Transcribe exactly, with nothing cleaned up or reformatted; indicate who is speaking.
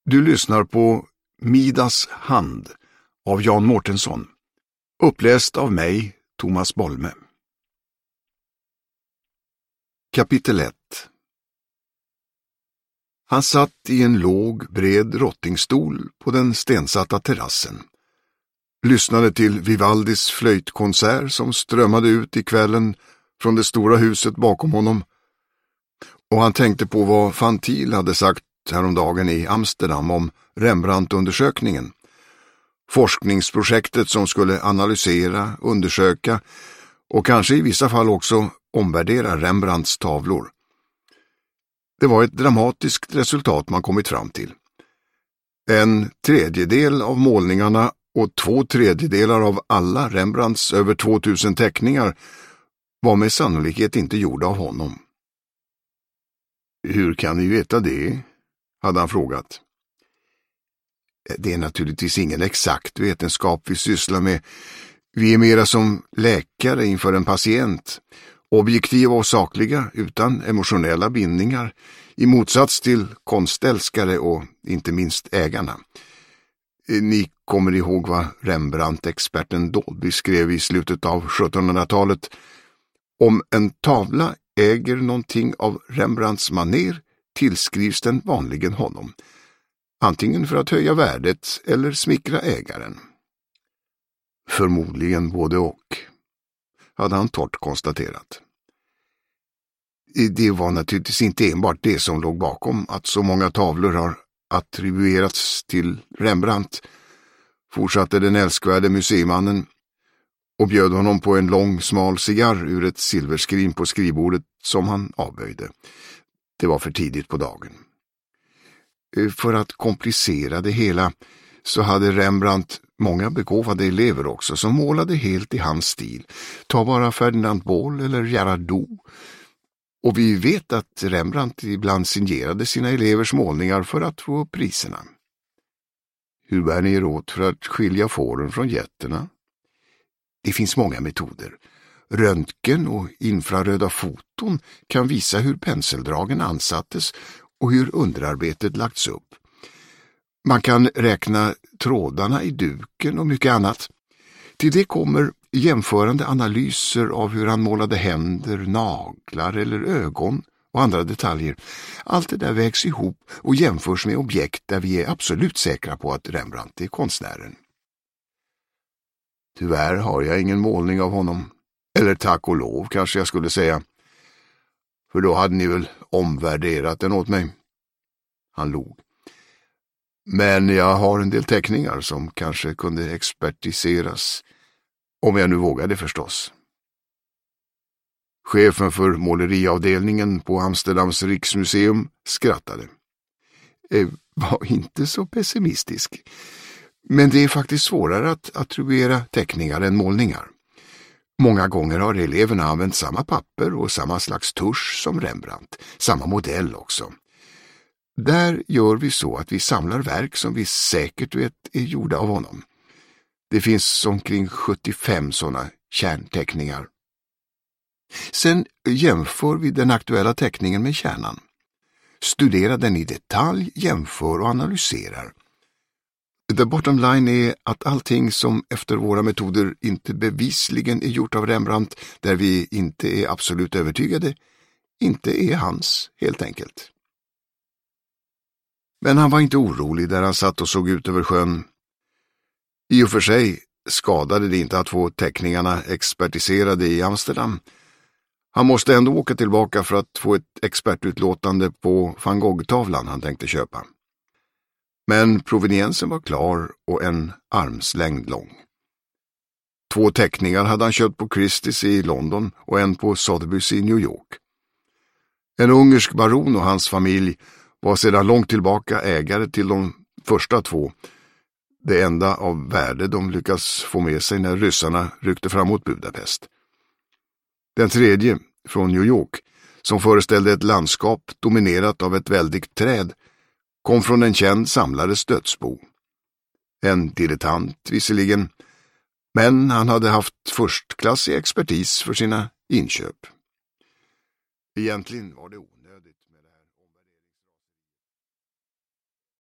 Speaker 1: Du lyssnar på Midas hand av Jan Mårtensson, uppläst av mig, Thomas Bolme. Kapitel ett. Han satt i en låg, bred rottingstol på den stensatta terrassen. Lyssnade till Vivaldis flöjtkonsert som strömmade ut i kvällen från det stora huset bakom honom. Och han tänkte på vad van Til hade sagt häromdagen i Amsterdam om Rembrandt-undersökningen. Forskningsprojektet som skulle analysera, undersöka och kanske i vissa fall också omvärdera Rembrandts tavlor. Det var ett dramatiskt resultat man kommit fram till. En tredjedel av målningarna och två tredjedelar av alla Rembrandts över tvåtusen teckningar var med sannolikhet inte gjorda av honom. Hur kan ni veta det? Hade han frågat. Det är naturligtvis ingen exakt vetenskap vi sysslar med. Vi är mera som läkare inför en patient. Objektiva och sakliga, utan emotionella bindningar. I motsats till konstälskare och inte minst ägarna. Ni kommer ihåg vad Rembrandt-experten Dolby skrev i slutet av sjuttonhundratalet. Om en tavla äger någonting av Rembrandts manér tillskrivs den vanligen honom. Antingen för att höja värdet eller smickra ägaren. Förmodligen både och, hade han torrt konstaterat. Det var naturligtvis inte enbart det som låg bakom att så många tavlor har attribuerats till Rembrandt, fortsatte den älskvärde museimannen och bjöd honom på en lång smal cigarr ur ett silverskrin på skrivbordet som han avböjde. Det var för tidigt på dagen. För att komplicera det hela så hade Rembrandt många begåvade elever också som målade helt i hans stil. Ta bara Ferdinand Bol eller Gerardo. Och vi vet att Rembrandt ibland signerade sina elevers målningar för att få priserna. Hur bär ni er åt för att skilja fåren från getterna? Det finns många metoder. Röntgen och infraröda foton kan visa hur penseldragen ansattes och hur underarbetet lagts upp. Man kan räkna trådarna i duken och mycket annat. Till det kommer jämförande analyser av hur han målade händer, naglar eller ögon och andra detaljer. Allt det där vägs ihop och jämförs med objekt där vi är absolut säkra på att Rembrandt är konstnären. Tyvärr har jag ingen målning av honom. Eller tack och lov kanske jag skulle säga. För då hade ni väl omvärderat den åt mig. Han log. Men jag har en del teckningar som kanske kunde expertiseras. Om jag nu vågade förstås. Chefen för måleriavdelningen på Amsterdams riksmuseum skrattade. Eh, var inte så pessimistisk. Men det är faktiskt svårare att attribuera teckningar än målningar. Många gånger har eleverna använt samma papper och samma slags tusch som Rembrandt. Samma modell också. Där gör vi så att vi samlar verk som vi säkert vet är gjorda av honom. Det finns omkring sjuttiofem sådana kärnteckningar. Sen jämför vi den aktuella teckningen med kärnan. Studerar den i detalj, jämför och analyserar. The bottom line är att allting som efter våra metoder inte bevisligen är gjort av Rembrandt, där vi inte är absolut övertygade, inte är hans, helt enkelt. Men han var inte orolig där han satt och såg ut över sjön. I och för sig skadade det inte att få teckningarna expertiserade i Amsterdam. Han måste ändå åka tillbaka för att få ett expertutlåtande på van Gogh-tavlan han tänkte köpa. Men proveniensen var klar och en armslängd lång. Två teckningar hade han köpt på Christie's i London och en på Sotheby's i New York. En ungersk baron och hans familj var sedan långt tillbaka ägare till de första två, det enda av värde de lyckas få med sig när ryssarna ryckte fram mot Budapest. Den tredje, från New York, som föreställde ett landskap dominerat av ett väldigt träd, kom från en känd samlares dödsbo. En dilettant visserligen, men han hade haft förstklassig expertis för sina inköp. Egentligen var det